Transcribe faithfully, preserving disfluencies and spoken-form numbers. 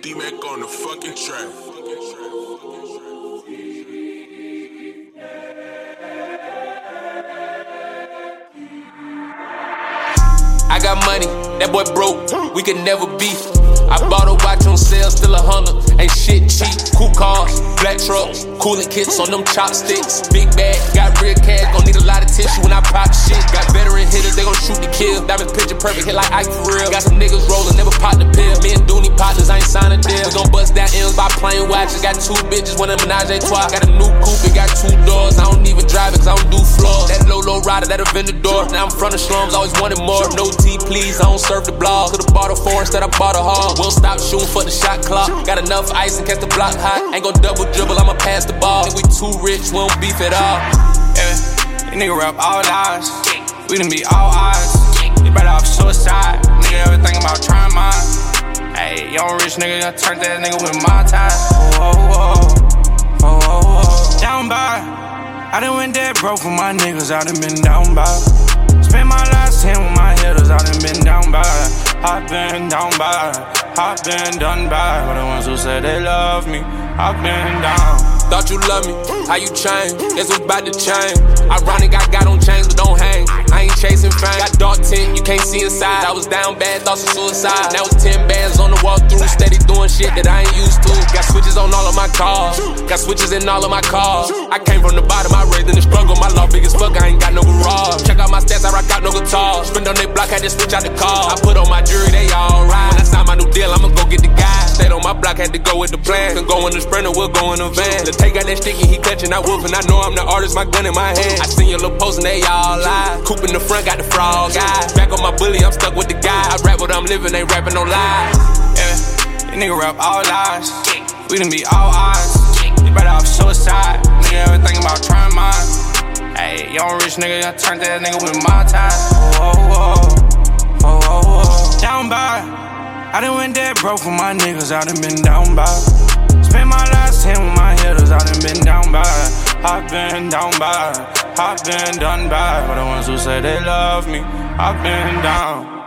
T-Mac on the fucking track. I got money, that boy broke, we could never beef. I bought a watch on sale, still a hundred, ain't shit cheap. Cool cars, black trucks, cooling kits on them chopsticks. Big bag, got real cash, gon' need a lot of tissue when I pop shit. Got veteran hitters, they gon' shoot to kill. Diamonds picture perfect, hit like Ike for real. Got some niggas rolling, never pop the pill. Me and Dooney partners, I ain't sign a deal. We gon' bust down M's by playing watches. Got two bitches, one a menage a trois. Got a new coupe, it got two doors. I don't even drive it, cause I don't do floors. That low, low rider, that'll vend the door. Now I'm front of slums, always wanted more. No tea, please, I don't serve the blog. Could've bought a four instead, I bought a hog. Won't stop shooting for the shot clock. Got enough ice and catch the block hot. Ain't gon' double dribble, I'ma pass the ball. Think we too rich, we don't beef at all. Yeah, these nigga rap all lies. We done be all eyes. You better off suicide. Nigga ever think about trying mine. Hey, young rich nigga, I turned that nigga with my time. Oh, oh, oh, oh, oh, oh. Down by, I done went dead broke for my niggas. I done been down by. Spent my last ten with my hitters. I done been down by. I been down by. I been done by. For the ones who said they love me, I been down. Thought you love me, how you change? Guess what's about to change? Ironic, I got on chains, but don't hang. I ain't chasing fame. Got dark tint, you can't see inside. I was down bad, thoughts of suicide. Now it's ten bands on the walkthrough, steady doing shit that I ain't used to. Got switches on all of my cars, got switches in all of my cars. I came from the bottom, I raised in the struggle. My law big as fuck, I ain't got no garage. Check out my stats, I rock out no guitar. Spend on that block, had to switch out the car. I put on my jewelry, they all right. When I signed my new deal, I'ma go get the guy. Stayed on my block, had to go with the plan. Can go in the Sprinter, we'll go in the van. The take got that sticky, he clutching, I whooping. I know I'm the artist, my gun in my hand. I seen your little post and they all lie. Coop in the front, got the frog eyes. Back on my bully, I'm stuck with the guy. I rap what I'm living, ain't rapping no lies. Yeah, these nigga rap all lies. We done be all eyes. You better off suicide. Nigga ever think about trying mine. Hey, young rich nigga, I turned that nigga with my time. Oh, oh, oh, oh, oh, oh. Down by, I done went dead broke for my niggas. I done been down by. Spent my last ten with my hitters. I done been down by. I been down by. I been done by. For the ones who say they love me, I been down.